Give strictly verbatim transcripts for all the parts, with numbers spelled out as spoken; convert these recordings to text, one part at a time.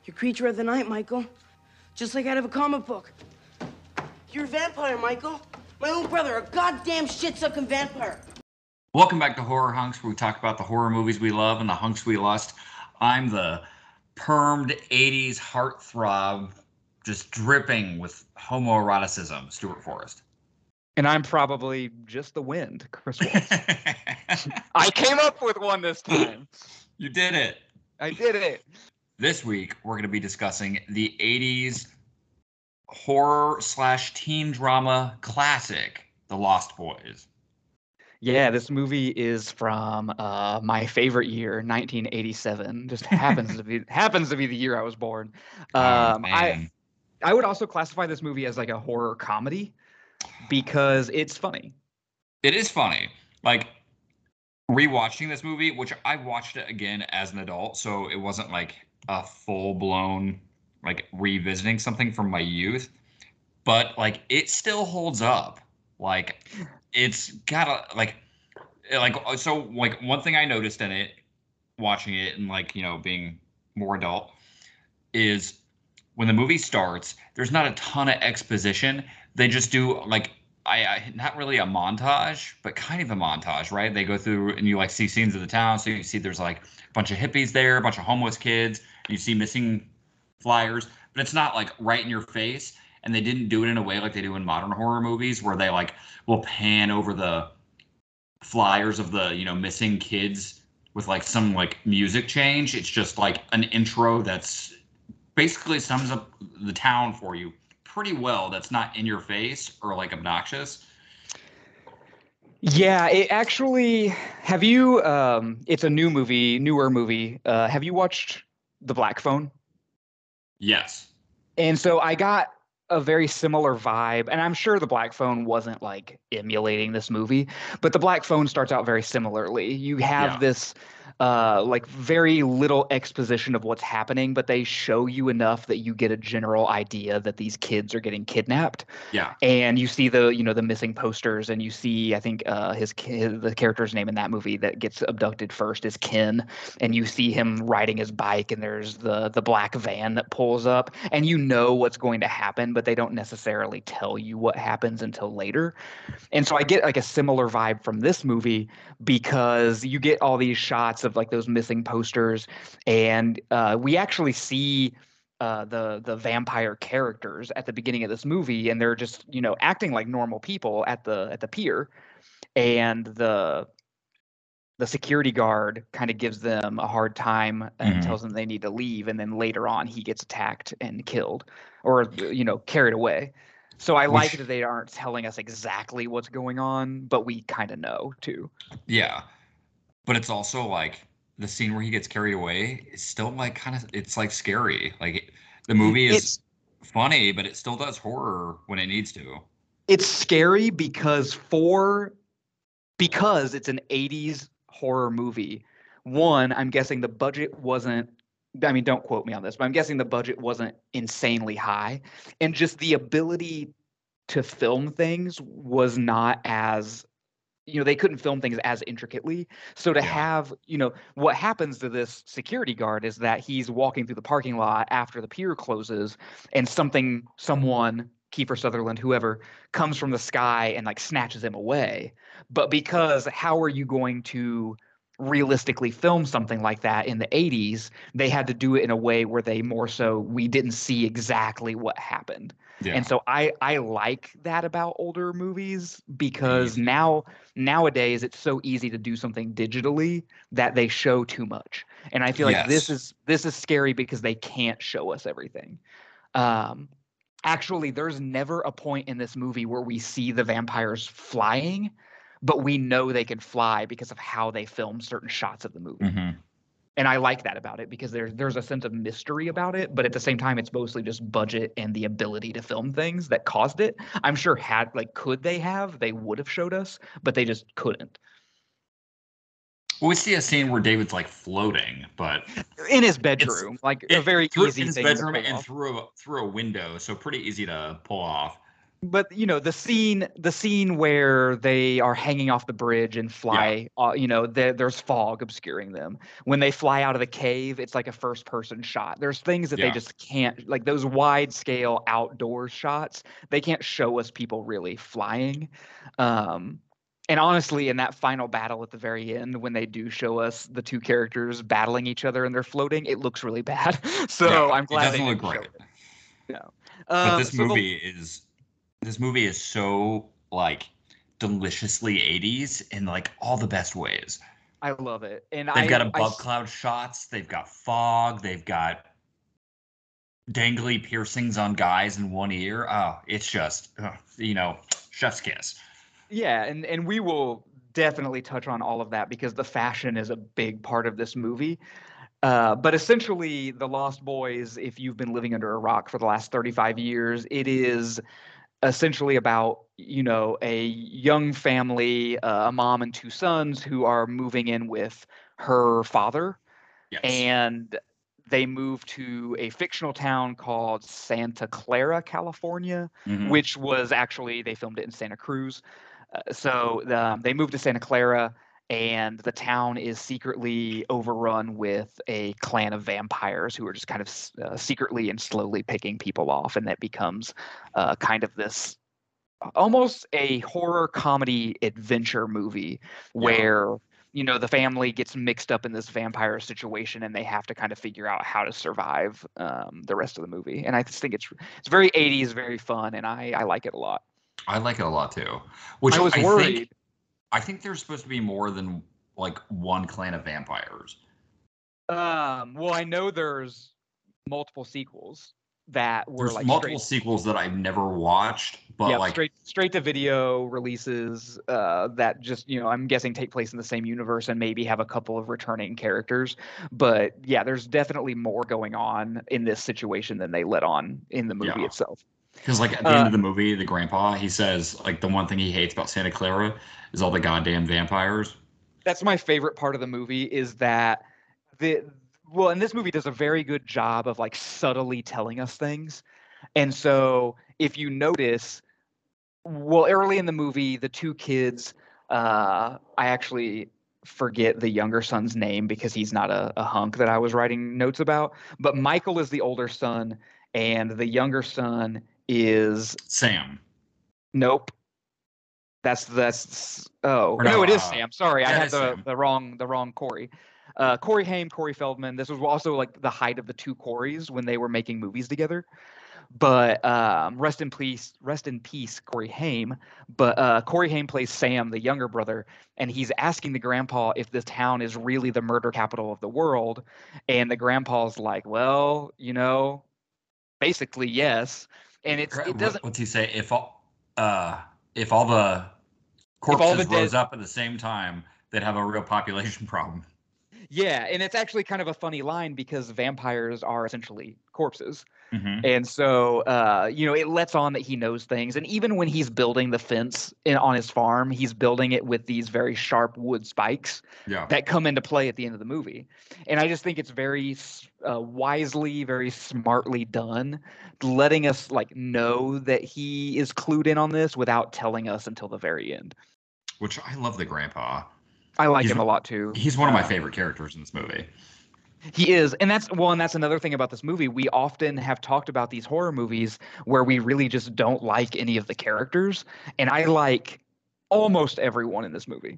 You're creature of the night, Michael. Just like out of a comic book. You're a vampire, Michael. My own brother, a goddamn shit-sucking vampire. Welcome back to Horror Hunks, where we talk about the horror movies we love and the hunks we lust. I'm the permed eighties heartthrob, just dripping with homoeroticism, Stuart Forrest. And I'm probably just the wind, Chris Waltz. I came up with one this time. You did it. I did it. This week, we're going to be discussing the eighties horror slash teen drama classic, The Lost Boys. Yeah, this movie is from uh, my favorite year, nineteen eighty-seven. Just happens to be happens to be the year I was born. Um, oh, I I would also classify this movie as like a horror comedy because it's funny. It is funny. Like rewatching this movie, which I watched it again as an adult, so it wasn't like a full-blown like revisiting something from my youth, but like it still holds up. Like it's got a like like so like one thing I noticed in it watching it and like, you know, being more adult is when the movie starts, there's not a ton of exposition. They just do like I, I not really a montage, but kind of a montage, right? They go through and you like see scenes of the town. So you see there's like a bunch of hippies there, a bunch of homeless kids. You see missing flyers, but it's not like right in your face. And they didn't do it in a way like they do in modern horror movies where they like will pan over the flyers of the, you know, missing kids with like some like music change. It's just like an intro that's basically sums up the town for you pretty well. That's not in your face or like obnoxious. Yeah, it actually, have you, um, it's a new movie, newer movie. Uh, have you watched The Black Phone? Yes. And so I got a very similar vibe, and I'm sure The Black Phone wasn't like emulating this movie, but The Black Phone starts out very similarly. You have Yeah. this uh like very little exposition of what's happening, but they show you enough that you get a general idea that these kids are getting kidnapped. Yeah. And you see the, you know, the missing posters, and you see, I think uh his kid, the character's name in that movie that gets abducted first is Ken, and you see him riding his bike, and there's the the black van that pulls up, and you know what's going to happen, but they don't necessarily tell you what happens until later. And so I get like a similar vibe from this movie because you get all these shots of like those missing posters, and uh, we actually see uh, the the vampire characters at the beginning of this movie, and they're just, you know, acting like normal people at the at the pier, and the the security guard kind of gives them a hard time and Mhm. tells them they need to leave, and then later on he gets attacked and killed, or, you know, carried away. So I like Which- that they aren't telling us exactly what's going on, but we kind of know too. Yeah. But it's also like the scene where he gets carried away is still like kind of, it's like scary. Like the movie is It's funny, but it still does horror when it needs to. it's scary because for because it's an eighties horror movie. One, I'm guessing the budget wasn't, I mean, don't quote me on this, but I'm guessing the budget wasn't insanely high, and just the ability to film things was not as, you know, they couldn't film things as intricately. So to Yeah. have, you know, what happens to this security guard is that he's walking through the parking lot after the pier closes, and something, someone, Kiefer Sutherland, whoever, comes from the sky and like snatches him away. But because how are you going to realistically film something like that in the eighties, they had to do it in a way where they more so we didn't see exactly what happened. Yeah. And so I I like that about older movies because Easy. now nowadays it's so easy to do something digitally that they show too much. And I feel like this Yes. is this is scary because they can't show us everything. Um actually there's never a point in this movie where we see the vampires flying, but we know they can fly because of how they film certain shots of the movie. Mhm. And I like that about it because there's there's a sense of mystery about it, but at the same time, it's mostly just budget and the ability to film things that caused it. I'm sure had like could they have, they would have showed us, but they just couldn't. Well, we see a scene where David's like floating, but In his bedroom, like a it- very through easy in his thing to bedroom pull and off. through a, through a window, so pretty easy to pull off. But you know the scene, the scene where they are hanging off the bridge and fly. Uh, you know, there, there's fog obscuring them. When they fly out of the cave, it's like a first-person shot. There's things that they Yeah. just can't, like those wide-scale outdoor shots. They can't show us people really flying. Um, and honestly, in that final battle at the very end, when they do show us the two characters battling each other and they're floating, it looks really bad. So Yeah, I'm it glad they doesn't look didn't show great. it. No. But Um, this so the movie is this movie is so like deliciously eighties in like all the best ways. I love it, and They've I, got I above s- cloud shots, they've got fog, they've got dangly piercings on guys in one ear. Oh, it's just ugh, you know, chef's kiss. yeah, and and we will definitely touch on all of that because the fashion is a big part of this movie. Uh, but essentially, The Lost Boys, if you've been living under a rock for the last thirty-five years, it is essentially about, you know, a young family, uh, a mom and two sons who are moving in with her father, Yes. and they move to a fictional town called Santa Clara, California, Mhm. which was actually they filmed it in Santa Cruz. Uh, so the, they moved to Santa Clara, and the town is secretly overrun with a clan of vampires who are just kind of uh, secretly and slowly picking people off, and that becomes uh, kind of this almost a horror comedy adventure movie Yeah. where you know the family gets mixed up in this vampire situation and they have to kind of figure out how to survive um, the rest of the movie. And I just think it's it's very eighties, very fun, and I I like it a lot. I like it a lot too. Which I was I worried. think I think there's supposed to be more than like one clan of vampires. Um, well, I know there's multiple sequels that were There's like multiple straight. sequels that I've never watched, but Yep, like straight straight to video releases uh, that just, you know, I'm guessing take place in the same universe and maybe have a couple of returning characters. But yeah, there's definitely more going on in this situation than they let on in the movie yeah. itself. Because like at the end Uh, of the movie, the grandpa, he says like the one thing he hates about Santa Clara is all the goddamn vampires. that's my favorite part of the movie is that the well, and this movie does a very good job of like subtly telling us things. And so if you notice, well, early in the movie, the two kids, uh, I actually forget the younger son's name because he's not a, a hunk that I was writing notes about. But Michael is the older son, and the younger son is Sam. nope. That's that's oh Or no, no, it is uh, Sam. Sorry, I yeah, it had is the Sam. the wrong the wrong Corey. Uh, Corey Haim, Corey Feldman. This was also like the height of the two Coreys when they were making movies together. But um, rest in peace, rest in peace, Corey Haim. But uh, Corey Haim plays Sam, the younger brother, and he's asking the grandpa if this town is really the murder capital of the world. And the grandpa's like, "Well, you know, basically yes." And it's Gra- it What, doesn't what's he say? If all uh if all the if all the corpses dead rose up at the same time, they'd have a real population problem. yeah, and it's actually kind of a funny line because vampires are essentially corpses. Hmm. And so, uh, you know, it lets on that he knows things. And even when he's building the fence in, on his farm, he's building it with these very sharp wood spikes Yeah. that come into play at the end of the movie. And I just think it's very uh, wisely, very smartly done, letting us like know that he is clued in on this without telling us until the very end. Which I love the grandpa. I like He's him a lot too. he's one of my Uh, favorite characters in this movie. He is, and that's well, and that's another thing about this movie. We often have talked about these horror movies where we really just don't like any of the characters, and I like almost everyone in this movie.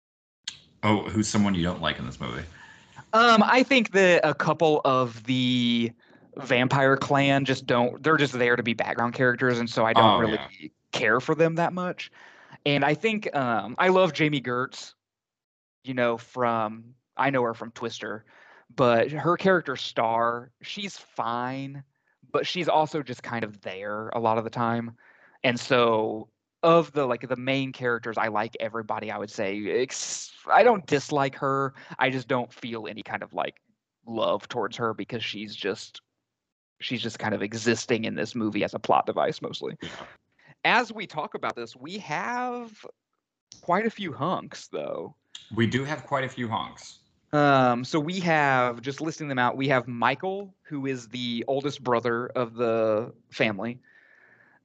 Oh, who's someone you don't like in this movie? Um, I think that a couple of the vampire clan just don't. They're just there to be background characters, and so I don't Oh really yeah. care for them that much. And I think um, I love Jamie Gertz. You know, from I know her from Twister, but her character Star, she's fine, but she's also just kind of there a lot of the time. And so of the like the main characters, I like everybody, I would say. Ex- I don't dislike her. I just don't feel any kind of like love towards her because she's just she's just kind of existing in this movie as a plot device mostly. Yeah. As we talk about this, we have quite a few hunks though. We do have quite a few honks. Um, so we have, just listing them out, we have Michael, who is the oldest brother of the family.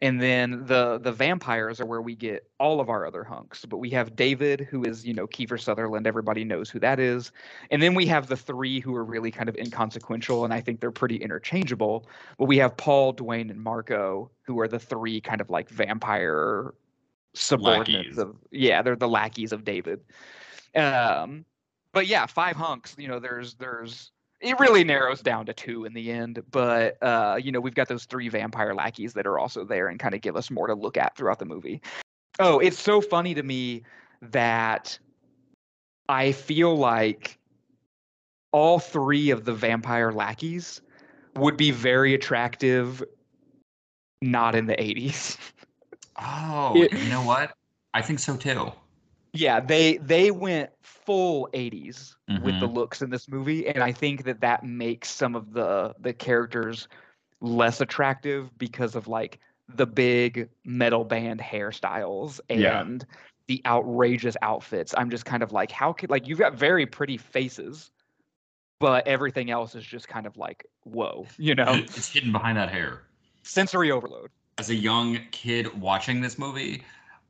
And then the the vampires are where we get all of our other hunks. But we have David, who is, you know, Kiefer Sutherland. Everybody knows who that is. And then we have the three who are really kind of inconsequential, and I think they're pretty interchangeable. But we have Paul, Dwayne, and Marco, who are the three kind of like vampire subordinates Lackeys. of, yeah, they're the lackeys of David. Um, but yeah, five hunks. You know, there's there's it really narrows down to two in the end. But uh, you know, we've got those three vampire lackeys that are also there and kind of give us more to look at throughout the movie. Oh, it's so funny to me that I feel like all three of the vampire lackeys would be very attractive, not in the eighties. Oh, It- you know what? I think so too. Yeah, they they went full eighties with the Mhm. looks in this movie, and I think that that makes some of the the characters less attractive because of like the big metal band hairstyles Yeah. and the outrageous outfits. I'm just kind of like, how could, like, you've got very pretty faces, but everything else is just kind of like, whoa, you know, It's hidden behind that hair. sensory overload. As a young kid watching this movie,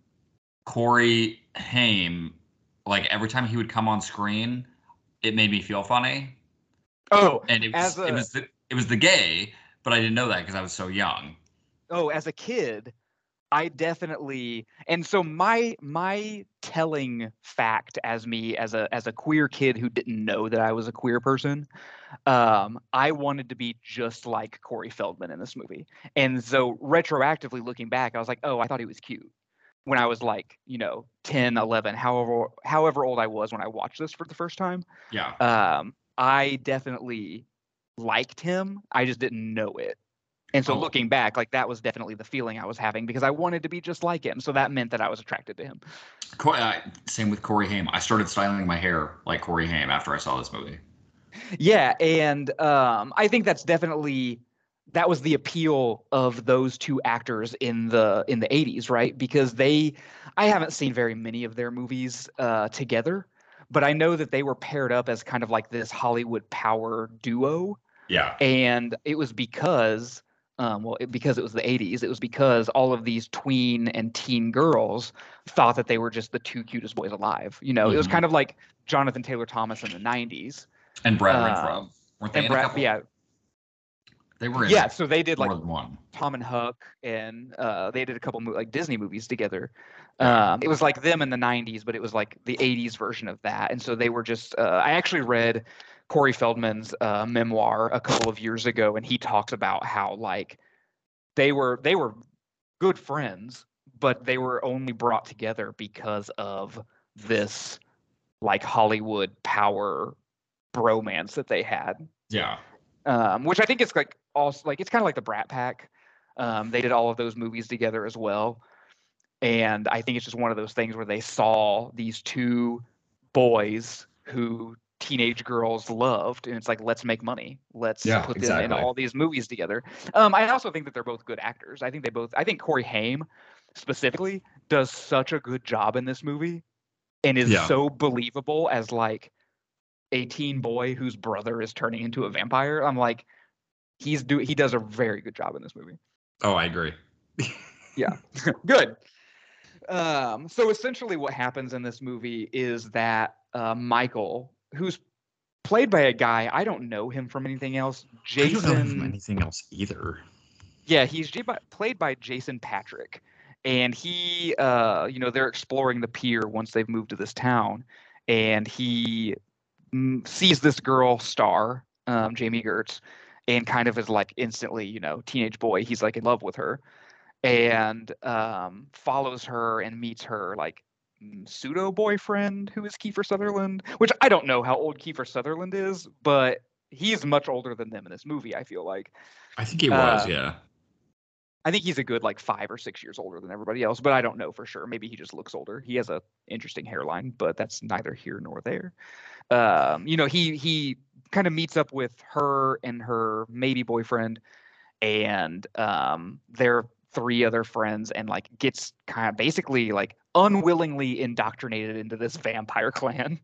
Corey Haim, like every time he would come on screen, it made me feel funny. Oh, And it as was it a was the it was the gay, but I didn't know that because I was so young. oh, as a kid, I definitely, and so my my telling fact as me as a as a queer kid who didn't know that I was a queer person, um, I wanted to be just like Corey Feldman in this movie. And so retroactively looking back, I was like, oh, I thought he was cute when I was like, you know, ten, eleven, however however old I was when I watched this for the first time. Yeah. Um, I definitely liked him. I just didn't know it. And so Oh. looking back, like that was definitely the feeling I was having because I wanted to be just like him. So that meant that I was attracted to him. Co- uh, same with Corey Haim. I started styling my hair like Corey Haim after I saw this movie. Yeah, and um, I think that's definitely that was the appeal of those two actors in the in the eighties, right? Because they, I haven't seen very many of their movies uh, together, but I know that they were paired up as kind of like this Hollywood power duo. Yeah. And it was because, um, well, it, because it was the eighties, it was because all of these tween and teen girls thought that they were just the two cutest boys alive. You know, it was Mhm. kind of like Jonathan Taylor Thomas in the nineties. And Brad Um, Renfro. Weren't they and in a Brad, couple? yeah, They were in yeah. So they did more like than one. Tom and Huck, and uh, they did a couple mo- like Disney movies together. Yeah. Um, it was like them in the nineties, but it was like the eighties version of that. And so they were just. Uh, I actually read Corey Feldman's uh, memoir a couple of years ago, and he talks about how like they were they were good friends, but they were only brought together because of this like Hollywood power bromance that they had. Yeah. Um, which I think is like also like it's kind of like the Brat Pack. Um, they did all of those movies together as well, and I think it's just one of those things where they saw these two boys who teenage girls loved, and it's like, let's make money, let's Yeah, put them in exactly. all these movies together. Um, I also think that they're both good actors. I think they both. I think Corey Haim specifically does such a good job in this movie, and is Yeah. so believable as like a teen boy whose brother is turning into a vampire. I'm like, he's do he does a very good job in this movie. Oh, I agree. Yeah, good. Um, so essentially, what happens in this movie is that uh, Michael, who's played by a guy I don't know him from anything else, Jason. I don't know him from anything else either. Yeah, he's J- played by Jason Patrick, and he, uh, you know, they're exploring the pier once they've moved to this town, and he mm, sees this girl Star, um, Jamie Gertz, and kind of is like instantly, you know, teenage boy. He's like in love with her, and um, follows her and meets her like pseudo boyfriend who is Kiefer Sutherland, which I don't know how old Kiefer Sutherland is, but he's much older than them in this movie. I feel like. I think he was, Uh, yeah. I think he's a good like five or six years older than everybody else, but I don't know for sure. Maybe he just looks older. He has a interesting hairline, but that's neither here nor there. Um, you know, he he kind of meets up with her and her maybe boyfriend and um, their three other friends, and like gets kind of basically like unwillingly indoctrinated into this vampire clan.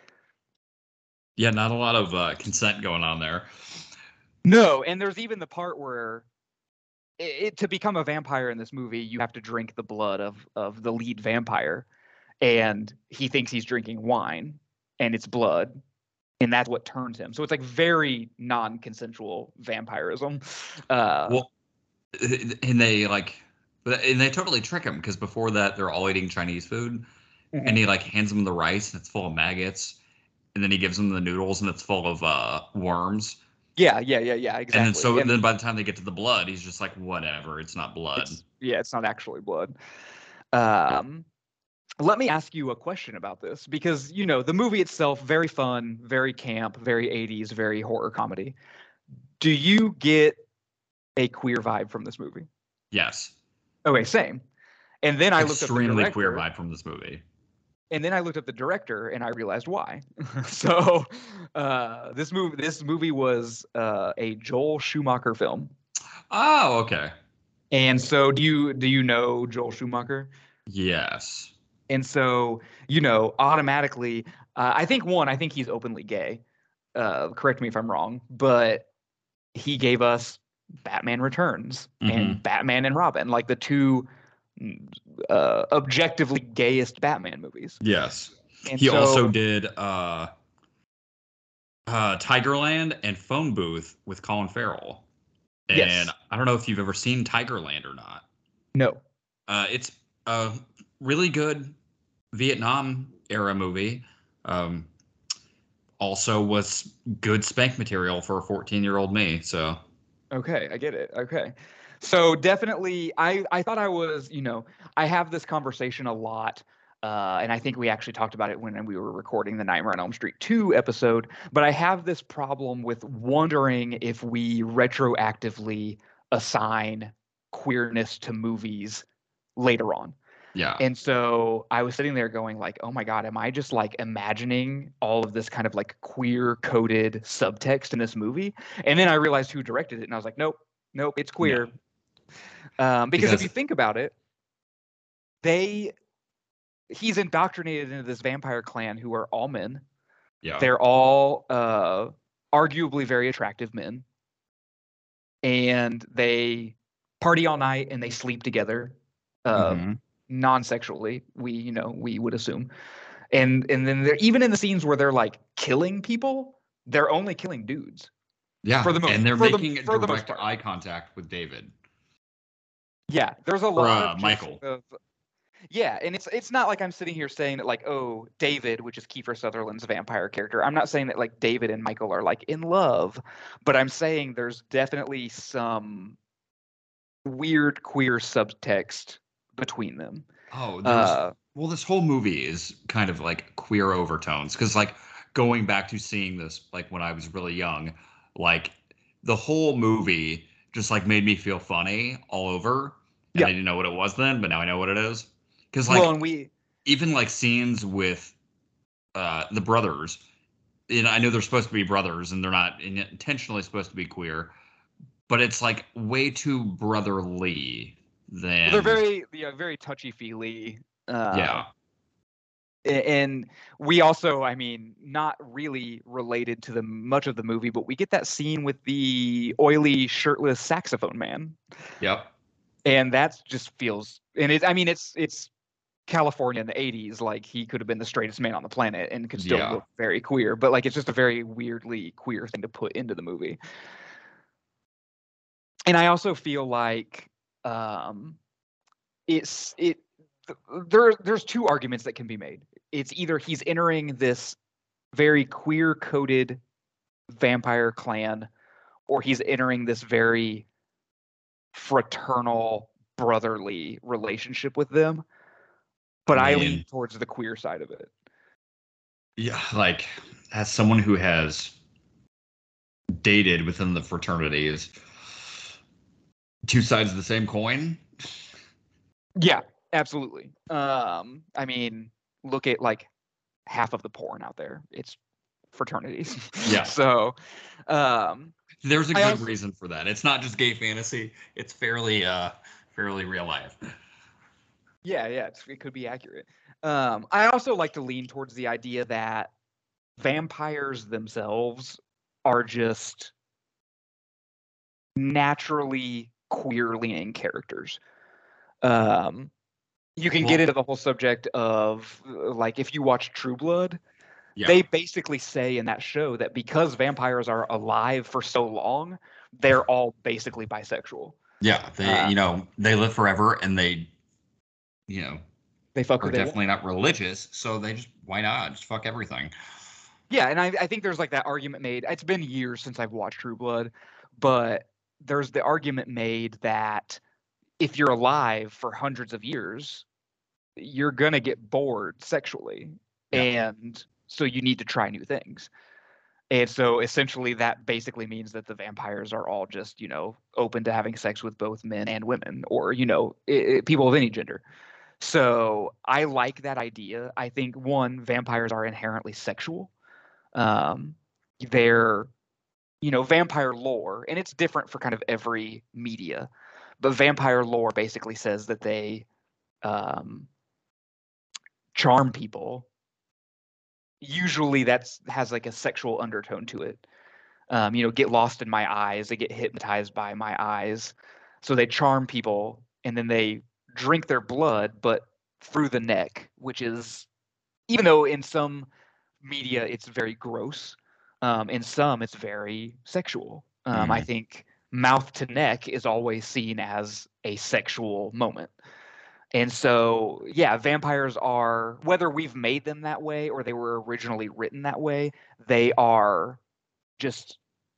Yeah, not a lot of uh, consent going on there. No, and there's even the part where it, to become a vampire in this movie, you have to drink the blood of of the lead vampire, and he thinks he's drinking wine, and it's blood, and that's what turns him. So it's like very non-consensual vampirism. Uh, Well, and they like, and they totally trick him because before that they're all eating Chinese food, Mhm. and he like hands them the rice and it's full of maggots, and then he gives them the noodles and it's full of uh worms. yeah, yeah, yeah, yeah, exactly. And then so and then by the time they get to the blood, he's just like, whatever, it's not blood. it's, yeah, it's not actually blood. Um, let me ask you a question about this, because you know the movie itself, very fun, very camp, very eighties, very horror comedy. Do you get a queer vibe from this movie? Yes. Okay, same. And then I looked up the Extremely director, queer vibe from this movie. and then I looked up the director, and I realized why. so, uh, this movie, this movie was uh, a Joel Schumacher film. Oh, okay. And so, do you do you know Joel Schumacher? Yes. And so, you know, automatically, uh, I think one, I think he's openly gay. Uh, correct me if I'm wrong, but he gave us Batman Returns Mhm. and Batman and Robin, like the two uh, objectively gayest Batman movies. Yes. And He so, also did uh uh Tigerland and Phone Booth with Colin Farrell. And Yes. I don't know if you've ever seen Tigerland or not. No. Uh it's a really good Vietnam era movie. Um also was good spank material for a fourteen-year-old me, so Okay, I get it. Okay. So definitely, I, I thought I was, you know, I have this conversation a lot. Uh, and I think we actually talked about it when we were recording the Nightmare on Elm Street two episode. But I have this problem with wondering if we retroactively assign queerness to movies later on. yeah. And so I was sitting there going like, oh my God, am I just like imagining all of this kind of like queer coded subtext in this movie? And then I realized who directed it, and I was like, nope, nope, it's queer. Um, because, if Because- you think about it, they he's indoctrinated into this vampire clan who are all men. Yeah. They're all uh, arguably very attractive men, and they party all night and they sleep together. Uh, Mhm. non-sexually, we you know we would assume, and and then they're even in the scenes where they're like killing people, they're only killing dudes. Yeah. For the most- and they're for the- making for the most direct part. eye contact with David. Yeah, there's a Or, lot uh, of just Michael. of- yeah, and it's it's not like I'm sitting here saying that like, oh, David, which is Kiefer Sutherland's vampire character, I'm not saying that like David and Michael are like in love, but I'm saying there's definitely some weird queer subtext between them. Oh, there's Uh, well, this whole movie is kind of like queer overtones because, like, going back to seeing this, like when I was really young, like the whole movie just like made me feel funny all over, and Yeah. I didn't know what it was then, but now I know what it is. Because like well, and we even like scenes with uh the brothers, and I know they're supposed to be brothers, and they're not in- intentionally supposed to be queer, but it's like way too brotherly than they're very yeah very touchy feely. Uh, yeah. a- and we also, I mean, not really related to the much of the movie, but we get that scene with the oily shirtless saxophone man, Yep. and that just feels, and it I mean it's it's California in the eighties, like he could have been the straightest man on the planet and could still Yeah. look very queer, but like it's just a very weirdly queer thing to put into the movie. And I also feel like um it's it th- there there's two arguments that can be made. It's either he's entering this very queer coded vampire clan, or he's entering this very fraternal brotherly relationship with them. But I, I lean mean- towards the queer side of it. Yeah, like as someone who has dated within the fraternities, two sides of the same coin. Yeah, absolutely. Um, I mean, look at like half of the porn out there. It's fraternities. Yeah. So, um, There's a I good also- reason for that. It's not just gay fantasy. It's fairly uh fairly real life. yeah, yeah, it's, it could be accurate. Um, I also like to lean towards the idea that vampires themselves are just naturally queer leaning characters. Um, you can Well- get into the whole subject of uh, like if you watch True Blood, Yeah. they basically say in that show that because vampires are alive for so long, they're all basically bisexual. Yeah, they Uh, you know they live forever, and they you know They fuck are who they want. definitely not religious, so they just why not just fuck everything. Yeah, and I, I think there's like that argument made. It's been years since I've watched True Blood, but there's the argument made that if you're alive for hundreds of years, you're gonna get bored sexually, Yeah. and so you need to try new things. And so essentially that basically means that the vampires are all just, you know, open to having sex with both men and women, or, you know, i i people of any gender. So I like that idea. I think one, vampires are inherently sexual. Um, they're, you know, vampire lore, and it's different for kind of every media, but vampire lore basically says that they um, charm people. Usually that's has like a sexual undertone to it. Um, you know, get lost in my eyes, they get hypnotized by my eyes. So they charm people and then they drink their blood, but through the neck, which is, even though in some media it's very gross, um, in some it's very sexual. Um, I Mhm. think mouth to neck is always seen as a sexual moment. And so, yeah, vampires are, whether we've made them that way or they were originally written that way, they are just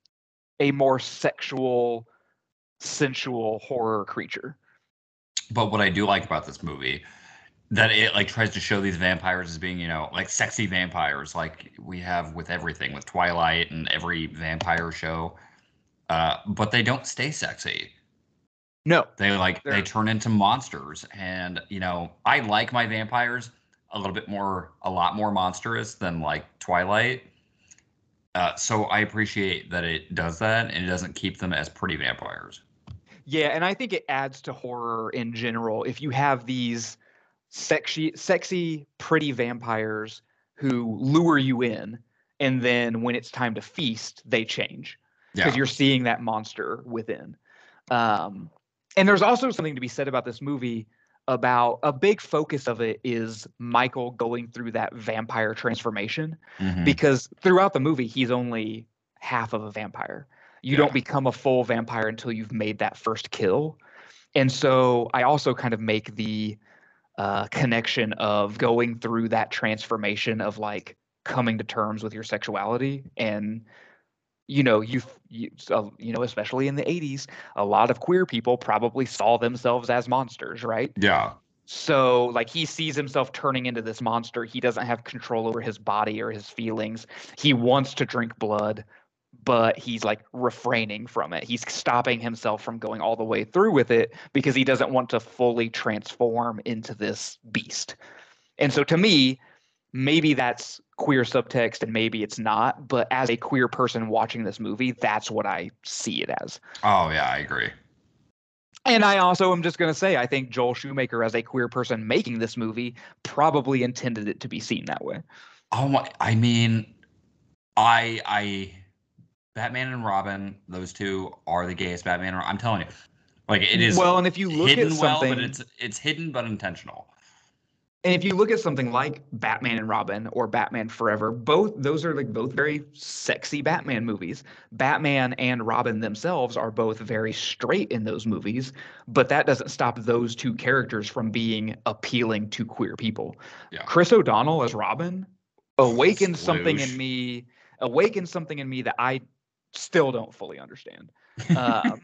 a more sexual, sensual horror creature. But what I do like about this movie, that it like tries to show these vampires as being, you know, like sexy vampires, like we have with everything, with Twilight and every vampire show. Uh, but they don't stay sexy. No, They like they they're turn into monsters, and you know, I like my vampires a little bit more, a lot more monstrous than like Twilight. Uh, so I appreciate that it does that, and it doesn't keep them as pretty vampires. yeah, and I think it adds to horror in general if you have these sexy, sexy, pretty vampires who lure you in, and then when it's time to feast, they change because Yeah, you're seeing that monster within. Um, and there's also something to be said about this movie about a big focus of it is Michael going through that vampire transformation hmm because throughout the movie he's only half of a vampire. You yeah, don't become a full vampire until you've made that first kill. And so I also kind of make the uh, connection of going through that transformation of like coming to terms with your sexuality. And you know you, you so, you know especially in the eighties, a lot of queer people probably saw themselves as monsters, right? yeah, So like he sees himself turning into this monster. He doesn't have control over his body or his feelings. He wants to drink blood, but he's like refraining from it. He's stopping himself from going all the way through with it because he doesn't want to fully transform into this beast. And so to me, maybe that's queer subtext and maybe it's not, but as a queer person watching this movie, that's what I see it as. oh yeah, I agree. And I also am just going to say, I think Joel Schumacher, as a queer person making this movie, probably intended it to be seen that way. Oh my, I mean, I I Batman and Robin, those two are the gayest Batman. I'm telling you, like it is Well, and if you look at hidden well, but something, it's it's hidden but intentional. and if you look at something like Batman and Robin or Batman Forever, both those are like both very sexy Batman movies. Batman and Robin themselves are both very straight in those movies, but that doesn't stop those two characters from being appealing to queer people. Yeah. Chris O'Donnell as Robin awakened something in Sploosh. me, awakened something in me that I still don't fully understand. Um,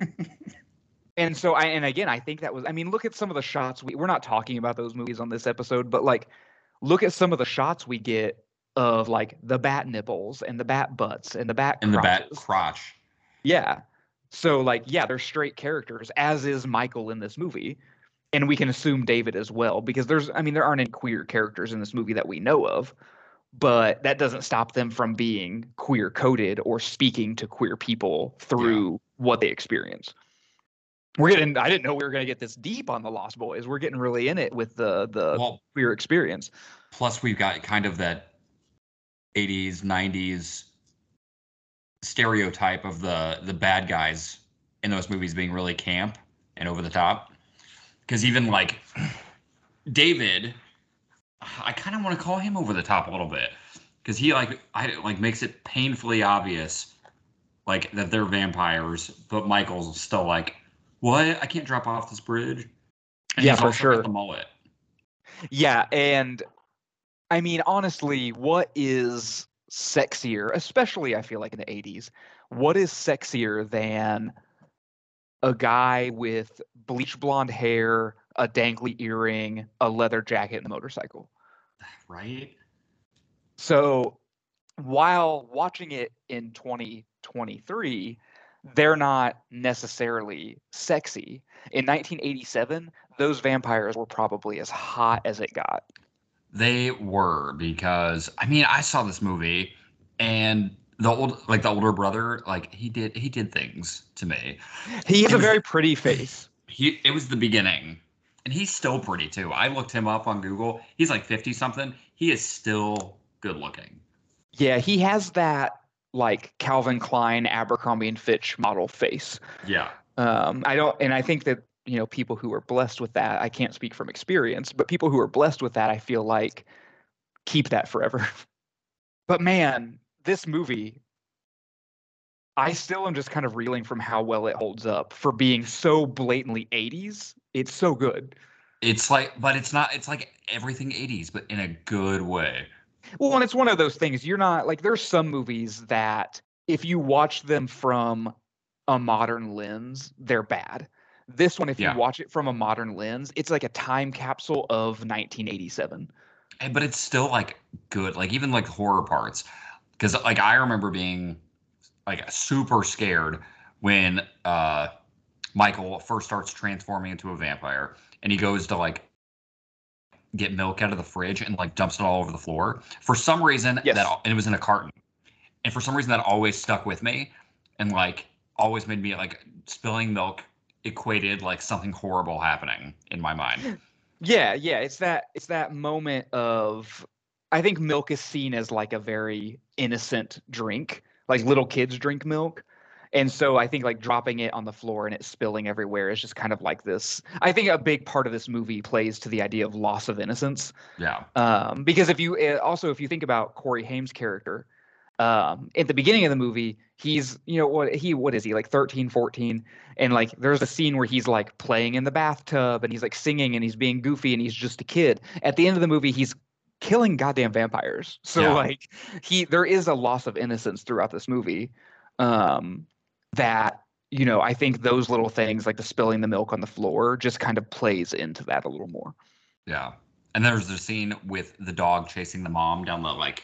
and so I, and again, I think that was, I mean, look at some of the shots. We, we're not talking about those movies on this episode, but like, look at some of the shots we get of like the bat nipples and the bat butts and the bat In the bat crotches. crotch. Yeah. So like, yeah, they're straight characters, as is Michael in this movie. And we can assume David as well, because there's, I mean, there aren't any queer characters in this movie that we know of, but that doesn't stop them from being queer coded or speaking to queer people through what they experience. We're getting, I didn't know we were going to get this deep on the Lost Boys. We're getting really in it with the the Well, queer experience. plus we've got kind of that eighties, nineties stereotype of the the bad guys in those movies being really camp. and over the top. Because even like David, I kind of want to call him over the top a little bit because he like I like makes it painfully obvious like that they're vampires, but Michael's still like, what? I can't drop off this bridge. And Yeah, he's for also sure. got the mullet. Yeah, and I mean, honestly, what is sexier, especially I feel like in the eighties, what is sexier than a guy with bleach blonde hair, a dangly earring, a leather jacket, and a motorcycle? Right? So while watching it in twenty twenty-three, they're not necessarily sexy. In nineteen eighty-seven, those vampires were probably as hot as it got. They were because I mean I saw this movie and the old like the older brother like he did he did things to me. He has It a was very the, pretty face. he it was the beginning and he's still pretty too. I looked him up on Google. He's like fifty something. He is still good looking. Yeah, he has that like Calvin Klein, Abercrombie and Fitch model face. Yeah. Um, I don't, and I think that, you know, people who are blessed with that, I can't speak from experience, but people who are blessed with that, I feel like keep that forever. But man, this movie, I still am just kind of reeling from how well it holds up for being so blatantly eighties. It's so good. It's like but it's not it's like everything eighties but in a good way. Well, and it's one of those things. You're not like there's some movies that if you watch them from a modern lens, they're bad. This one, if you Yeah. watch it from a modern lens, it's like a time capsule of nineteen eighty-seven. And- But it's still like good. Like even like horror parts. Because like I remember being like super scared when uh Michael first starts transforming into a vampire and he goes to like get milk out of the fridge and like dumps it all over the floor. For some reason Yes. that and it was in a carton. And for some reason that always stuck with me and like always made me like spilling milk equated like something horrible happening in my mind. Yeah, yeah, it's that it's that moment of I think milk is seen as like a very innocent drink. Like little kids drink milk. And so I think like dropping it on the floor and it spilling everywhere is just kind of like this. I think a big part of this movie plays to the idea of loss of innocence. Yeah. Um, because if you uh, also if you think about Corey Haim's character, um, at the beginning of the movie, he's you know what he what is he like thirteen, fourteen, and like there's a scene where he's like playing in the bathtub and he's like singing and he's being goofy and he's just a kid. At the end of the movie, he's killing goddamn vampires. So Yeah. like he there is a loss of innocence throughout this movie. Um, that you know I think those little things like the spilling the milk on the floor just kind of plays into that a little more. Yeah. And there's the scene with the dog chasing the mom down the like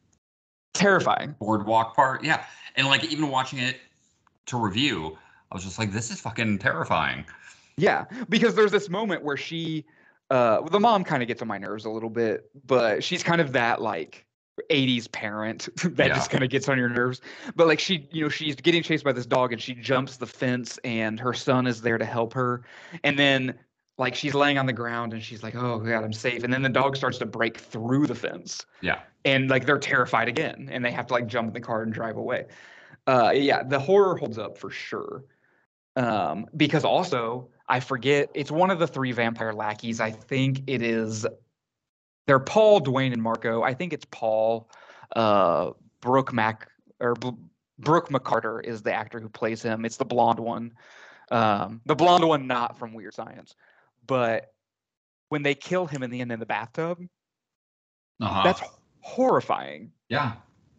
Terrifying. boardwalk part. Yeah. And like even watching it to review, I was just like, this is fucking terrifying. Yeah, because there's this moment where she, uh, the mom kind of gets on my nerves a little bit, but she's kind of that like eighties parent that Yeah. just kind of gets on your nerves. But like she, you know, she's getting chased by this dog and she jumps the fence and her son is there to help her. And then like she's laying on the ground and she's like, oh God, I'm safe. And then the dog starts to break through the fence. Yeah. And like they're terrified again and they have to like jump in the car and drive away. Uh, yeah, the horror holds up for sure. Um, because also I forget it's one of the three vampire lackeys. I think it is they're Paul, Dwayne, and Marco. I think it's Paul. Uh, Brooke Mac or B- Brooke McCarter is the actor who plays him. It's the blonde one. Um, the blonde one, not from Weird Science. But when they kill him in the end in the bathtub, Uh-huh. that's horrifying. Yeah.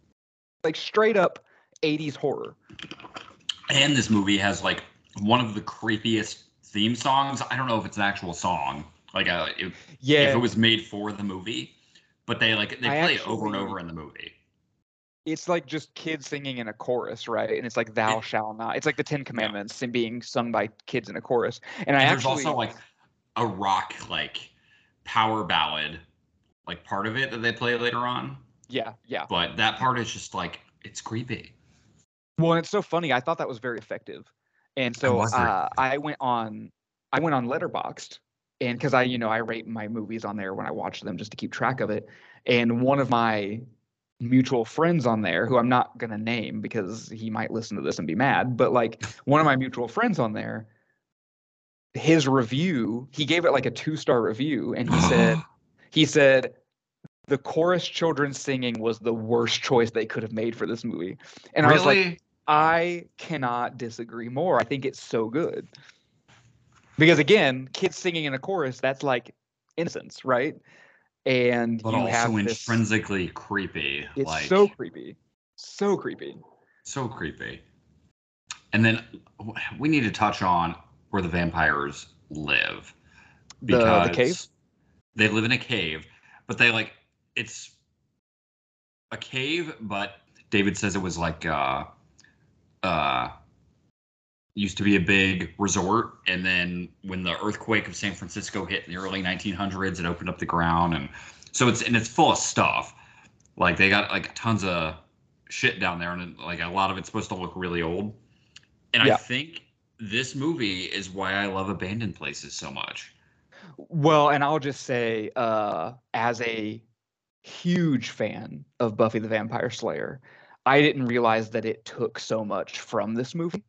Like straight up eighties horror. And this movie has like one of the creepiest theme songs. I don't know if it's an actual song, like a if, Yeah. if it was made for the movie, but they like they I play it over and actually- over in the movie. It's like just kids singing in a chorus, right? And it's like "Thou It- shalt not." It's like the Ten Commandments and being sung by kids in a chorus. And, I And there's actually, also like a rock like power ballad like part of it that they play later on, yeah, yeah. but that part is just like it's creepy. Well, and it's so funny. I thought that was very effective, and so was very uh, I went on, I went on Letterboxd, and because I, you know, I rate my movies on there when I watch them just to keep track of it. And one of my mutual friends on there, who I'm not gonna name because he might listen to this and be mad, but like one of my mutual friends on there his review, he gave it like a two star review, and he said he said the chorus children singing was the worst choice they could have made for this movie. And I was like, Really? I cannot disagree more. I think it's so good. Because again, kids singing in a chorus, that's like innocence, right? And But you also have this, intrinsically creepy. it's Like so creepy. So creepy. so creepy. And then w- we need to touch on where the vampires live The the cave. because they live in a cave, but they like it's a cave, but David says it was like uh uh used to be a big resort, and then when the earthquake of San Francisco hit in the early nineteen hundreds, it opened up the ground, and so it's and it's full of stuff. Like they got like tons of shit down there, and like a lot of it's supposed to look really old. And Yeah. I think this movie is why I love abandoned places so much. Well, and I'll just say, uh, as a huge fan of Buffy the Vampire Slayer, I didn't realize that it took so much from this movie.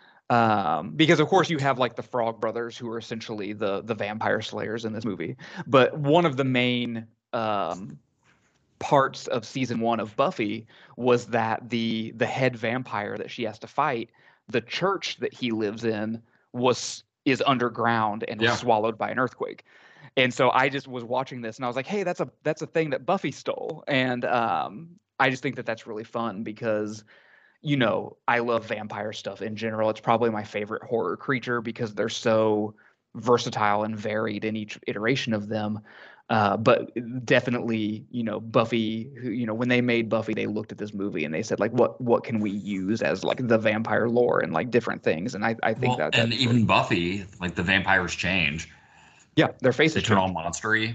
Um, because of course you have like the Frog Brothers, who are essentially the the vampire slayers in this movie. But one of the main um, parts of season one of Buffy was that the the head vampire that she has to fight, the church that he lives in, was is underground and was Yeah. swallowed by an earthquake. And so I just was watching this and I was like, hey, that's a that's a thing that Buffy stole. And um, I just think that that's really fun because, you know, I love vampire stuff in general. It's probably my favorite horror creature because they're so versatile and varied in each iteration of them. Uh, but definitely, you know, Buffy, who, you know, when they made Buffy, they looked at this movie and they said, like, what what can we use as like the vampire lore and like different things? And I, I think Well, that and that's even really, Buffy, like the vampires change. yeah, their They faces turn all change. monstery,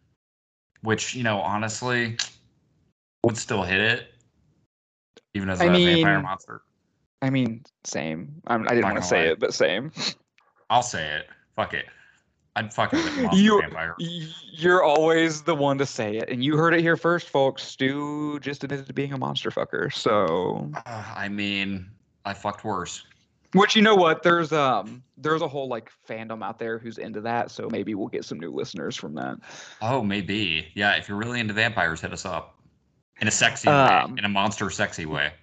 which, you know, honestly would still hit it, even as I a vampire mean, monster. I mean, same. I'm, I didn't Not want to gonna say lie. it, but same. I'll say it. Fuck it. I'd fucking lick a monster You, vampire. you're always the one to say it, and you heard it here first, folks. Stu just admitted to being a monster fucker. So, Uh, I mean, I fucked worse. which you know what? There's um, there's a whole like fandom out there who's into that. So maybe we'll get some new listeners from that. Oh, maybe. Yeah, if you're really into vampires, hit us up. In a sexy way. Um, In a monster sexy way.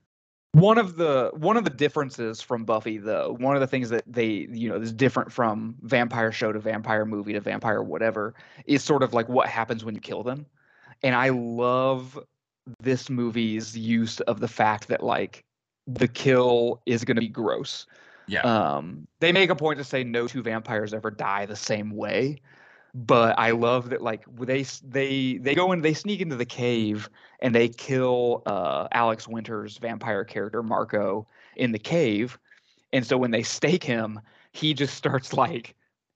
one of the one of the differences from Buffy, though, one of the things that they, you know, is different from vampire show to vampire movie to vampire whatever, is sort of like what happens when you kill them. And I love this movie's use of the fact that like the kill is going to be gross. Yeah. Um, they make a point to say no two vampires ever die the same way, but I love that like they they they go in, they sneak into the cave and they kill uh, Alex Winter's vampire character Marco in the cave, and so when they stake him, he just starts like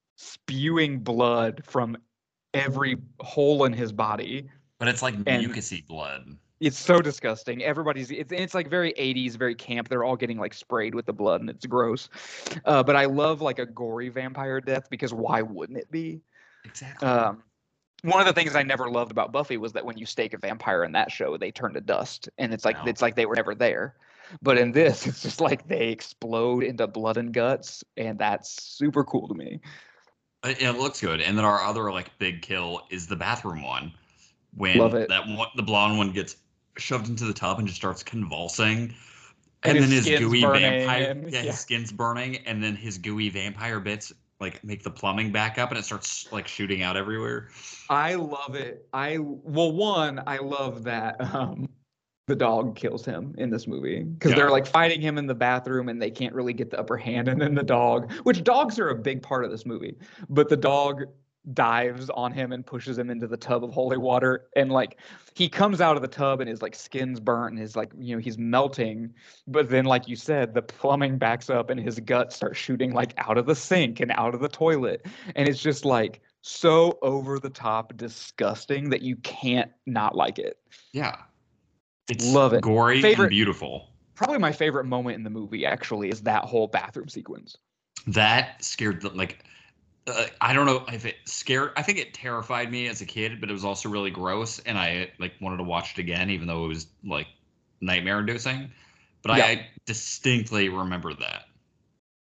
spewing blood from every hole in his body, But it's like and mucusy blood. it's so disgusting. Everybody's it's it's like very eighties, very camp. They're all getting like sprayed with the blood, and it's gross. Uh, but I love like a gory vampire death because why wouldn't it be? Exactly. Um, one of the things I never loved about Buffy was that when you stake a vampire in that show, they turn to dust, and it's like No. it's like they were never there. But in this, it's just like they explode into blood and guts, and that's super cool to me. It, it looks good. And then our other like big kill is the bathroom one. Love When it. that one, the blonde one gets shoved into the tub and just starts convulsing. And And, his then his skin's gooey burning, vampire, and- yeah, yeah. his skin's burning, and then his gooey vampire bits like make the plumbing back up, and it starts like shooting out everywhere. I love it. I well, one, I love that um, the dog kills him in this movie because Yeah. they're like fighting him in the bathroom and they can't really get the upper hand, and then the dog, which dogs are a big part of this movie, but the dog dives on him and pushes him into the tub of holy water, and like he comes out of the tub and his like skin's burnt and his like, you know, he's melting, but then like you said, the plumbing backs up and his guts start shooting like out of the sink and out of the toilet, and it's just like so over the top disgusting that you can't not like it. Yeah. It's Love it. gory Favorite- and beautiful. Probably my favorite moment in the movie actually is that whole bathroom sequence. That scared the like uh, I don't know if it scared I think it terrified me as a kid, but it was also really gross, and I like wanted to watch it again even though it was like nightmare inducing. But Yeah. I distinctly remember that.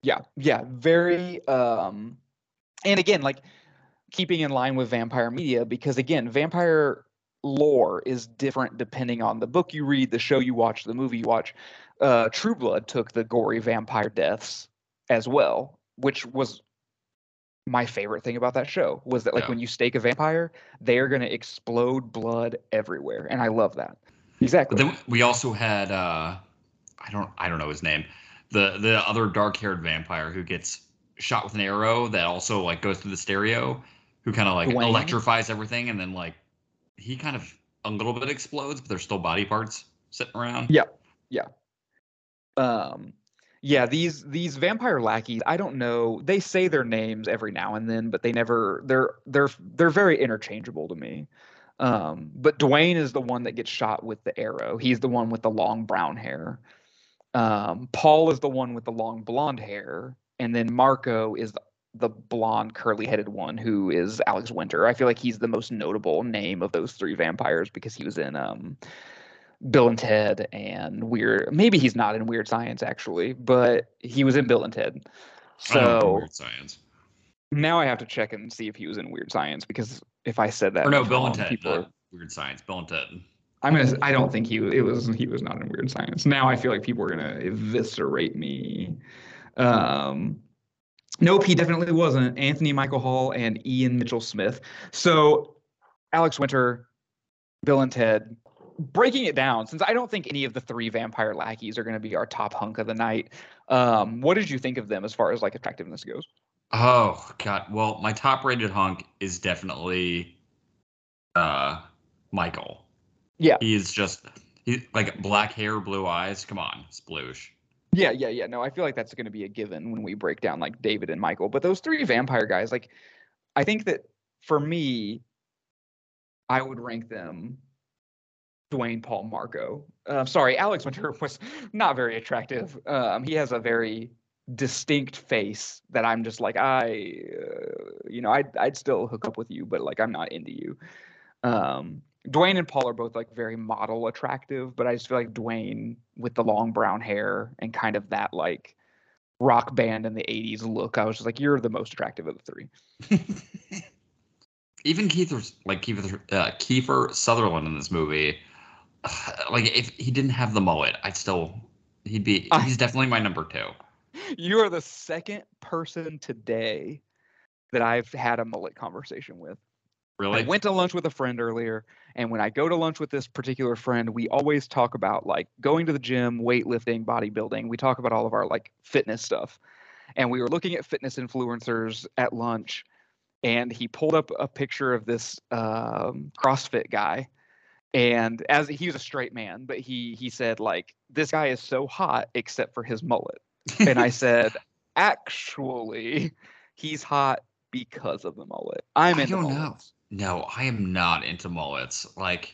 Yeah, yeah, very. Um, and again, like keeping in line with vampire media, because again, vampire lore is different depending on the book you read, the show you watch, the movie you watch. Uh, True Blood took the gory vampire deaths as well, which was my favorite thing about that show was that like Yeah. when you stake a vampire, they are going to explode blood everywhere, and I love that. Exactly. But then we also had uh I don't I don't know his name. The the other dark-haired vampire who gets shot with an arrow that also like goes through the stereo, who kind of like Dwayne. electrifies everything, and then like he kind of a little bit explodes, but there's still body parts sitting around. Yeah, yeah. Um, yeah, these these vampire lackeys, I don't know. They say their names every now and then, but they never. They're they're they're very interchangeable to me. Um, but Dwayne is the one that gets shot with the arrow. He's the one with the long brown hair. Um, Paul is the one with the long blonde hair, and then Marco is the, the blonde curly-headed one who is Alex Winter. I feel like he's the most notable name of those three vampires because he was in um Bill and Ted and Weird. Maybe he's not in Weird Science actually, but he was in Bill and Ted. I don't know So Weird Science. now I have to check and see if he was in Weird Science, because if I said that Or no, wrong, Bill and Ted, people are. not Weird Science. Bill and Ted. I'm gonna. I don't think he. It was. He was not in Weird Science. Now I feel like people are gonna eviscerate me. Um, nope, he definitely wasn't. Anthony Michael Hall and Ian Mitchell Smith. So Alex Winter, Bill and Ted. Breaking it down, since I don't think any of the three vampire lackeys are going to be our top hunk of the night. Um, what did you think of them as far as like attractiveness goes? Oh God. Well, my top rated hunk is definitely uh Michael. Yeah. He's just he like black hair, blue eyes. Come on, sploosh. Yeah, yeah, yeah. No, I feel like that's going to be a given when we break down like David and Michael. But those three vampire guys, like, I think that for me, I would rank them Dwayne, Paul, Marco. Uh, sorry, Alex Winter was not very attractive. Um, he has a very distinct face that I'm just like, I, uh, you know, I'd, I'd still hook up with you, but like, I'm not into you. Um, Dwayne and Paul are both like very model attractive, but I just feel like Dwayne with the long brown hair and kind of that like rock band in the eighties look, I was just like, you're the most attractive of the three. Even Kiefer, like Kiefer, uh, Kiefer Sutherland in this movie, like if he didn't have the mullet, I'd still, he'd be, he's definitely my number two. You are the second person today that I've had a mullet conversation with. Really? I went to lunch with a friend earlier, and when I go to lunch with this particular friend, we always talk about like going to the gym, weightlifting, bodybuilding. We talk about all of our like fitness stuff. And we were looking at fitness influencers at lunch, and he pulled up a picture of this um, CrossFit guy. And as he was a straight man, but he he said like, this guy is so hot except for his mullet. And I said, actually, he's hot because of the mullet. I'm I into don't know. mullets. No, I am not into mullets. Like,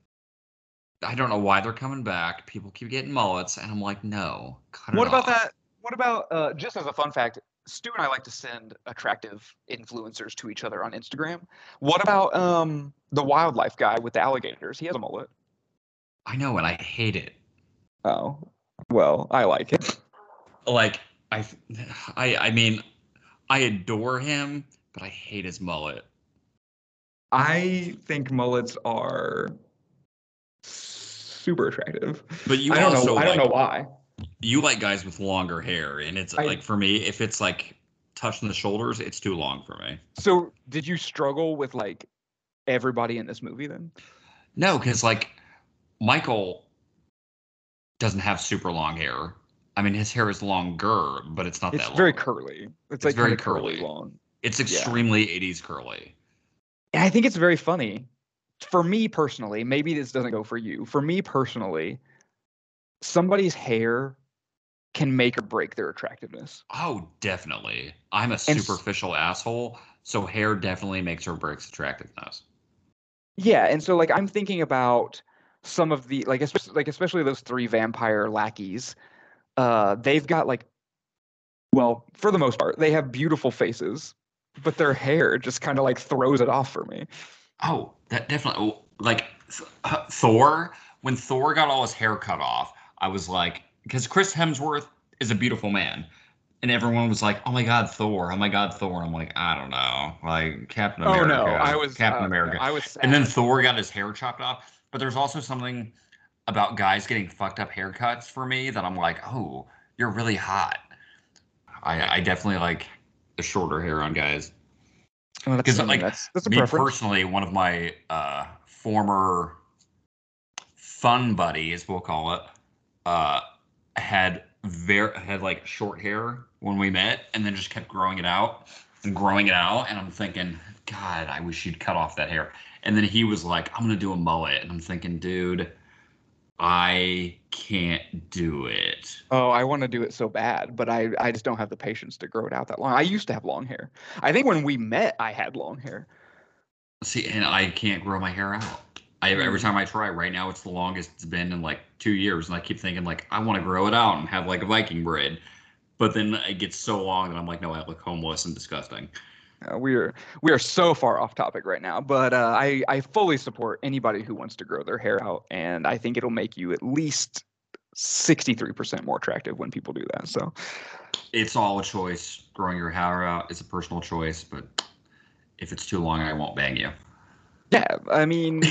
I don't know why they're coming back. People keep getting mullets, and I'm like, no. Cut it What about off. that? What about uh, just as a fun fact? Stu and I like to send attractive influencers to each other on Instagram. What about um, the wildlife guy with the alligators? He has a mullet. I know, and I hate it. Oh, well, I like it. Like, I, I, I mean, I adore him, but I hate his mullet. I think mullets are super attractive. But you I don't also know. I don't like- know why. You like guys with longer hair, and it's I- like for me, if it's like touching the shoulders, it's too long for me. So, did you struggle with like everybody in this movie then? No, because like Michael doesn't have super long hair. I mean, his hair is longer, but it's not It's that long. very curly. It's, It's like very kinda curly curly. long. It's extremely eighties curly. And I think it's very funny. For me personally, maybe this doesn't go for you. For me personally, somebody's hair can make or break their attractiveness. Oh, definitely. I'm a s- superficial asshole, so hair definitely makes or breaks attractiveness. Yeah, and so like I'm thinking about some of the like especially like especially those three vampire lackeys. Uh, they've got like, well, for the most part, they have beautiful faces, but their hair just kind of like throws it off for me. Oh, that definitely like Th- uh, Thor. When Thor got all his hair cut off, I was like, because Chris Hemsworth is a beautiful man. and everyone was like, "Oh my God, Thor! Oh my God, Thor!" And I'm like, I don't know, like Captain Oh no, I America, was Captain uh, no, America, I was and then sad. Thor got his hair chopped off. But there's also something about guys getting fucked up haircuts for me that I'm like, oh, you're really hot. I, I definitely like the shorter hair on guys. Well, that's Because I mean like that's that's a me preference. personally, one of my uh, former fun buddies, we'll call it, uh, had very had like short hair when we met, and then just kept growing it out and growing it out. And I'm thinking, God, I wish you'd cut off that hair. And then he was like, I'm gonna do a mullet, and I'm thinking, dude, I can't do it. Oh, I want to do it so bad, but I I just don't have the patience to grow it out that long. I used to have long hair. I think when we met, I had long hair. See, and I can't grow my hair out. I every Mm. time I try. Right now, it's the longest it's been in like two years, and I keep thinking like I want to grow it out and have like a Viking braid. But then it gets so long that I'm like, no, I look homeless and disgusting. Uh, we are we are so far off topic right now, but uh, I I fully support anybody who wants to grow their hair out, and I think it'll make you at least sixty-three percent more attractive when people do that. So It's all a choice. Growing your hair out is a personal choice, but if it's too long, I won't bang you. yeah, I mean,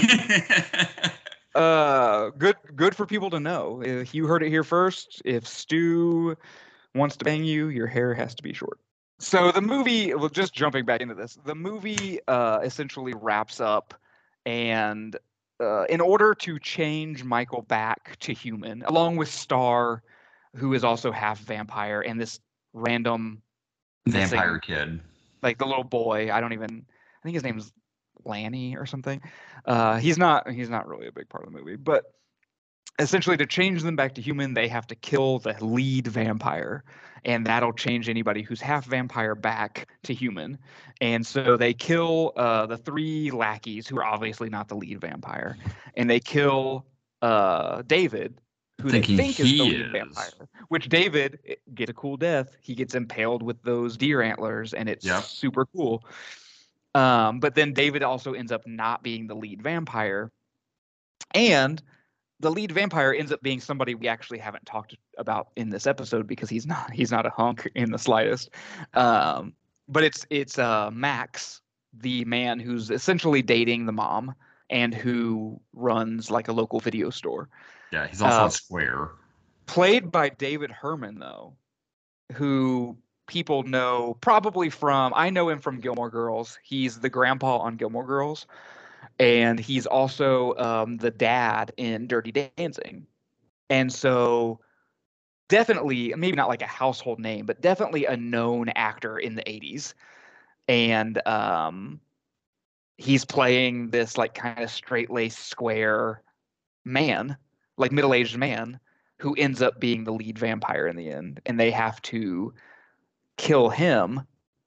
uh, good good for people to know. If you heard it here first, if Stu wants to bang you, your hair has to be short. So the movie, well, just jumping back into this, the movie uh, essentially wraps up, and uh, in order to change Michael back to human, along with Star, who is also half vampire, and this random Vampire missing, kid. like the little boy, I don't even, I think his name's Lanny or something. Uh, he's not, he's not really a big part of the movie, but essentially to change them back to human, they have to kill the lead vampire, and that'll change anybody who's half vampire back to human. And so they kill uh, the three lackeys who are obviously not the lead vampire, and they kill uh, David, who they Thinking think is the he lead is. vampire. Which David eh, gets a cool death. He gets impaled with those deer antlers, and it's Yep. super cool. Um, but then David also ends up not being the lead vampire, and the lead vampire ends up being somebody we actually haven't talked about in this episode because he's not he's not a hunk in the slightest. Um, but it's it's uh, Max, the man who's essentially dating the mom and who runs like a local video store. Yeah, he's also Uh, a square. played by David Herman, though, who people know probably from I know him from Gilmore Girls. He's the grandpa on Gilmore Girls, and he's also um, the dad in Dirty Dancing. And so definitely, maybe not like a household name, but definitely a known actor in the eighties. And um, he's playing this like kind of straight-laced square man, like middle-aged man, who ends up being the lead vampire in the end. And they have to kill him.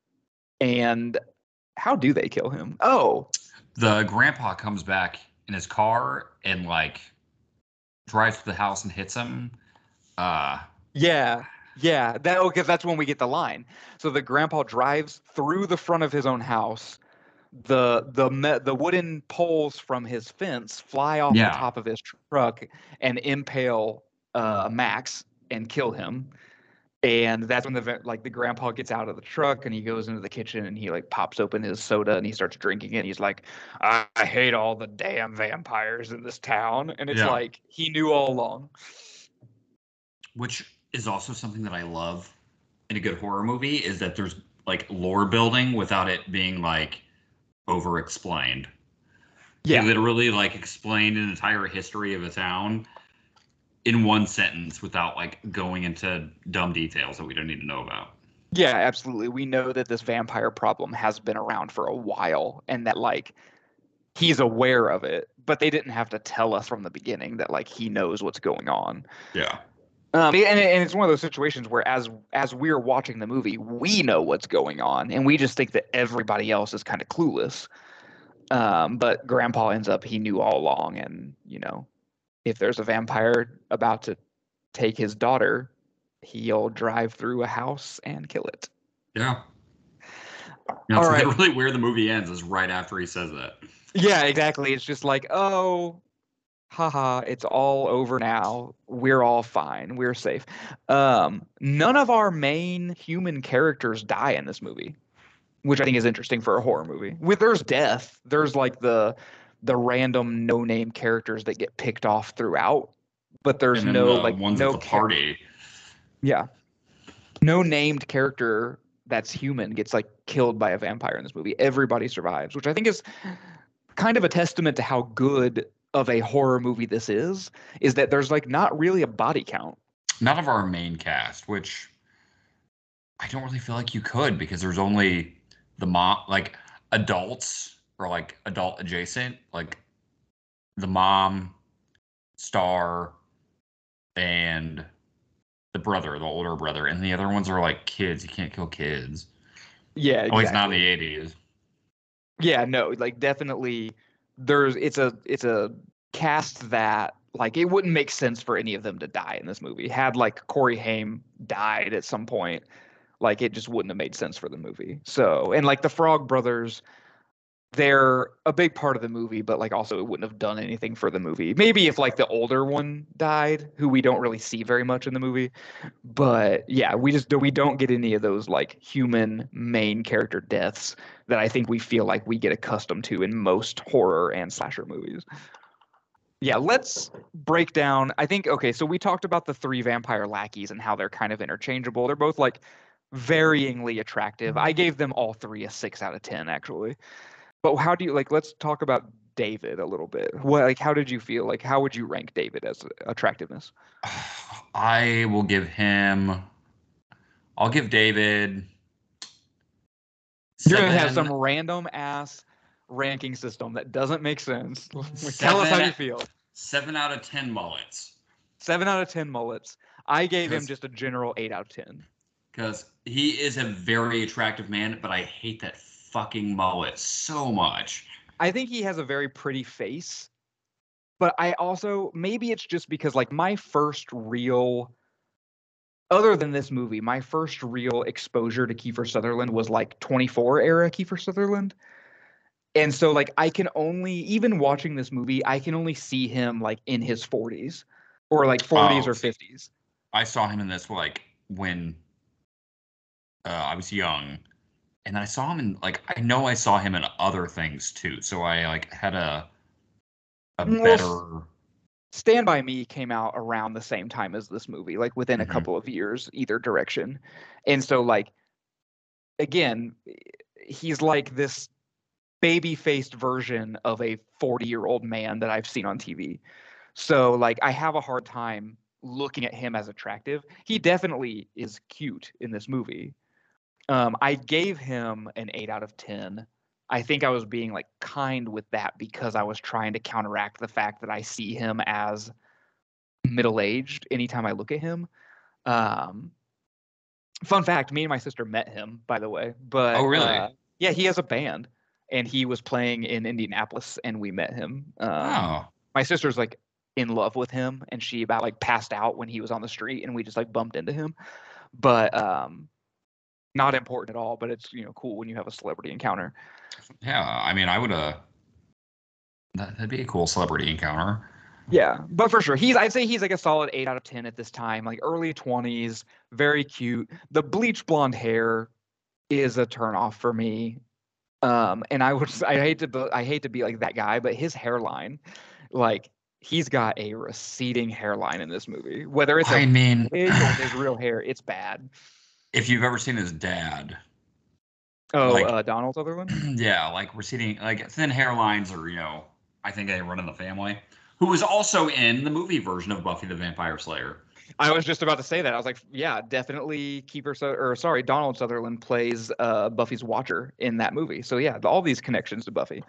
And how do they kill him? Oh, The grandpa comes back in his car and like drives to the house and hits him. Uh, yeah. Yeah, that oh, because that's when we get the line. So the grandpa drives through the front of his own house. The the me- the wooden poles from his fence fly off the yeah, top of his truck and impale uh, Max and kill him. And that's when the ve- like the grandpa gets out of the truck and he goes into the kitchen and he like pops open his soda and he starts drinking it. He's like, I, I hate all the damn vampires in this town. And it's yeah. like he knew all along. Which is also something that I love in a good horror movie is that there's like lore building without it being like over explained. He Yeah. literally like explained an entire history of a town in one sentence without like going into dumb details that we don't need to know about. Yeah, absolutely. We know that this vampire problem has been around for a while and that like he's aware of it, but they didn't have to tell us from the beginning that like he knows what's going on. Yeah. Um, and, and it's one of those situations where as as we're watching the movie, we know what's going on and we just think that everybody else is kind of clueless. Um, but Grandpa ends up he knew all along, and you know, if there's a vampire about to take his daughter, he'll drive through a house and kill it. Yeah. That's All right. literally where the movie ends is right after he says that. Yeah, exactly. It's just like, oh, haha, it's all over now. We're all fine. We're safe. Um, none of our main human characters die in this movie, which I think is interesting for a horror movie. With there's death, there's like the the random no-name characters that get picked off throughout, but there's And then no the like ones no at the char- party. yeah, no named character that's human gets like killed by a vampire in this movie. Everybody survives, which I think is kind of a testament to how good of a horror movie this is, is that there's like not really a body count. None of our main cast, which I don't really feel like you could because there's only the mom, like adults or like adult adjacent, like the mom, Star, and the brother, the older brother, and the other ones are like kids. You can't kill kids. Yeah, At least not in exactly. the eighties. Yeah, no, like definitely there's it's a it's a cast that like it wouldn't make sense for any of them to die in this movie. Had like Corey Haim died at some point, like it just wouldn't have made sense for the movie. So, and like the Frog Brothers, they're a big part of the movie, but like also it wouldn't have done anything for the movie. Maybe if like the older one died, who we don't really see very much in the movie. But yeah, we just we don't get any of those like human main character deaths that I think we feel like we get accustomed to in most horror and slasher movies. Yeah, let's break down. I think okay, so we talked about the three vampire lackeys and how they're kind of interchangeable. They're both like varyingly attractive. I gave them all three a six out of ten actually. But how do you like? Let's talk about David a little bit. What like? How did you feel? Like, how would you rank David as attractiveness? I will give him. I'll give David. You're gonna have Seven. some random ass ranking system that doesn't make sense. Tell us Seven- how you feel. Seven out of ten mullets. Seven out of ten mullets. I gave him 'Cause- just a general eight out of ten. Because he is a very attractive man, but I hate that fucking mullet so much. I think he has a very pretty face, but I also maybe it's just because like my first real, other than this movie, my first real exposure to Kiefer Sutherland was like twenty-four era Kiefer Sutherland. And so like I can only, even watching this movie, I can only see him like in his forties or like forties Oh, or fifties. I saw him in this like when uh, I was young, and I saw him in like I know I saw him in other things too. So I like had a a Well, better. Stand By Me came out around the same time as this movie, like within Mhm. a couple of years, either direction. And so like again, he's like this baby-faced version of a forty-year-old man that I've seen on T V. So like I have a hard time looking at him as attractive. He definitely is cute in this movie. Um, I gave him an eight out of ten. I think I was being like kind with that because I was trying to counteract the fact that I see him as middle-aged anytime I look at him. Um, fun fact, me and my sister met him, by the way. But Oh, really? uh, yeah, he has a band and he was playing in Indianapolis and we met him. Um, Oh, my sister's like in love with him and she about like passed out when he was on the street and we just like bumped into him. But um, not important at all, but it's, you know, cool when you have a celebrity encounter. yeah. I mean, I would uh that, that'd be a cool celebrity encounter. Yeah, but for sure, he's I'd say he's like a solid eight out of ten at this time, like early twenties, very cute. The bleach blonde hair is a turnoff for me. Um, and I would I hate to be, I hate to be like that guy, but his hairline, like he's got a receding hairline in this movie. Whether it's a I mean, wig or his real hair, it's bad. if you've ever seen his dad, Oh, like, uh, Donald Sutherland. yeah, like receding, like thin hairlines, or you know, I think they run in the family. Who was also in the movie version of Buffy the Vampire Slayer. I was just about to say that. I was like, yeah, definitely Keeper Su- or sorry, Donald Sutherland plays uh, Buffy's Watcher in that movie. So yeah, all these connections to Buffy.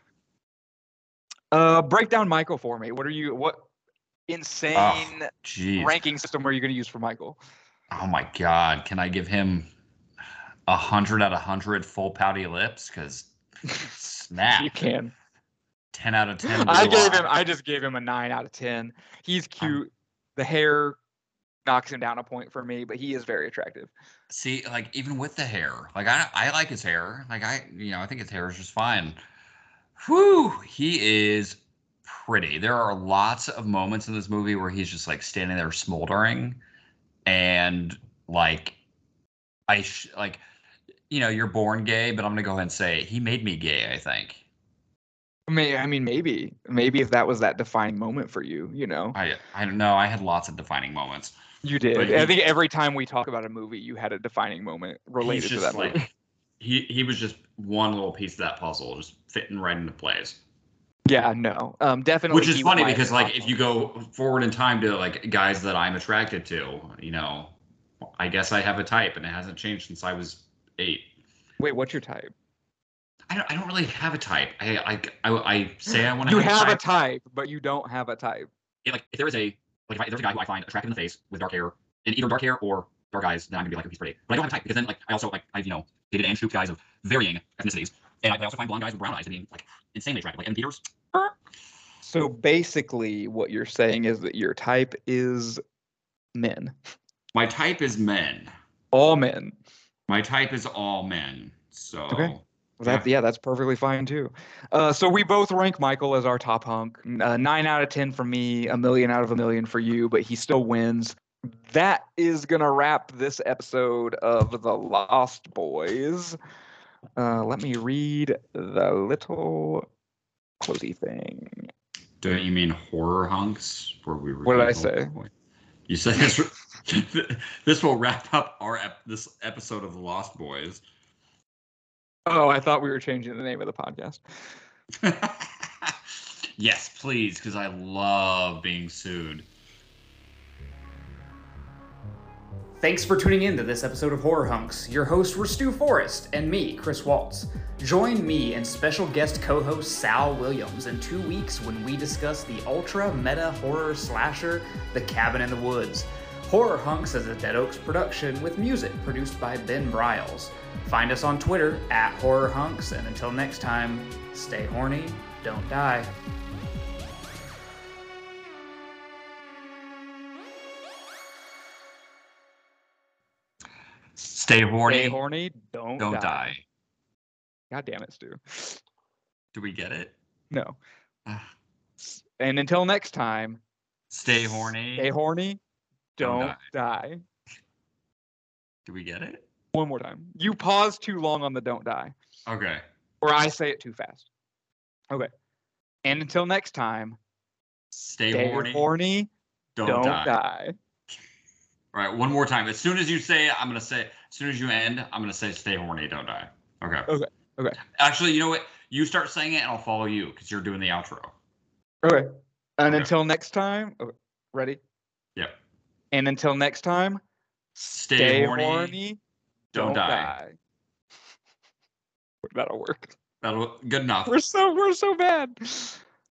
Uh, break down Michael for me. What are you? What insane Oh, jeez. ranking system are you going to use for Michael? Oh my God. Can I give him a hundred out of hundred full pouty lips? Because snap. You can. ten out of ten. I blue gave him. eyes. I just gave him a nine out of ten. He's cute. The hair knocks him down a point for me, but he is very attractive. See, like even with the hair, like I, I like his hair. Like I, you know, I think his hair is just fine. Whew, he is pretty. There are lots of moments in this movie where he's just like standing there smoldering, and like I sh- like you know, you're born gay, but I'm gonna go ahead and say he made me gay, I think. May I mean, maybe, maybe if that was that defining moment for you, you know, I I don't know. I had lots of defining moments. you did. But I he- think every time we talk about a movie, you had a defining moment He's related to just that like movie. he he was just one little piece of that puzzle, just fitting right into place. Yeah, no, um, definitely. Which is he was funny my because like top if you go forward in time to like guys that I'm attracted to, you know, I guess I have a type, and it hasn't changed since I was eight. Wait, what's your type? I don't I don't really have a type. I I I, I say I want to You have, have a a type. type, but you don't have a type. Yeah, like if there is a like if, I, if there's a guy who I find attractive in the face with dark hair, and either dark hair or dark eyes, then I'm gonna be like, oh, he's pretty. But I don't have a type because then like I also like I've you know dated and shoot guys of varying ethnicities, and I, I also find blonde guys with brown eyes to be like insanely attractive, like Evan Peters. So basically, what you're saying is that your type is men, My type is men. all men. My type is all men. So Okay. Well, that, yeah, that's perfectly fine too. Uh, so we both rank Michael as our top hunk. Uh, nine out of ten for me, a million out of a million for you, but he still wins. That is gonna wrap this episode of The Lost Boys. Uh, let me read the little closey thing. Don't you mean horror hunks? Where we What did I review say? Hellboy? You said this. This will wrap up our ep- this episode of The Lost Boys. Oh, I thought we were changing the name of the podcast. Yes, please, because I love being sued. Thanks for tuning in to this episode of Horror Hunks. Your hosts were Stu Forrest and me, Chris Waltz. Join me and special guest co-host Sal Williams in two weeks when we discuss the ultra meta horror slasher, The Cabin in the Woods. Horror Hunks is a Dead Oaks production with music produced by Ben Bryles. Find us on Twitter at Horror Hunks, and until next time, stay horny, don't die. Stay horny. Stay horny, don't, Don't die. die. God damn it, Stu. Do we get it? No. Ah. And until next time, Stay horny. stay horny, Don't don't, die. Do we get it? One more time. You pause too long on the don't die, Okay. or I say it too fast. Okay. And until next time, Stay, stay horny. horny, Don't, don't, die. die. All right, one more time. As soon as you say it, I'm gonna say. As soon as you end, I'm gonna say, "Stay horny, don't die." Okay. Okay. Okay. Actually, you know what? You start saying it, and I'll follow you because you're doing the outro. Okay. And Okay. until next time, okay. Ready? Yep. And until next time, Stay, stay horny, horny, don't, don't die. die. That'll work. That'll good enough. We're so we're so bad.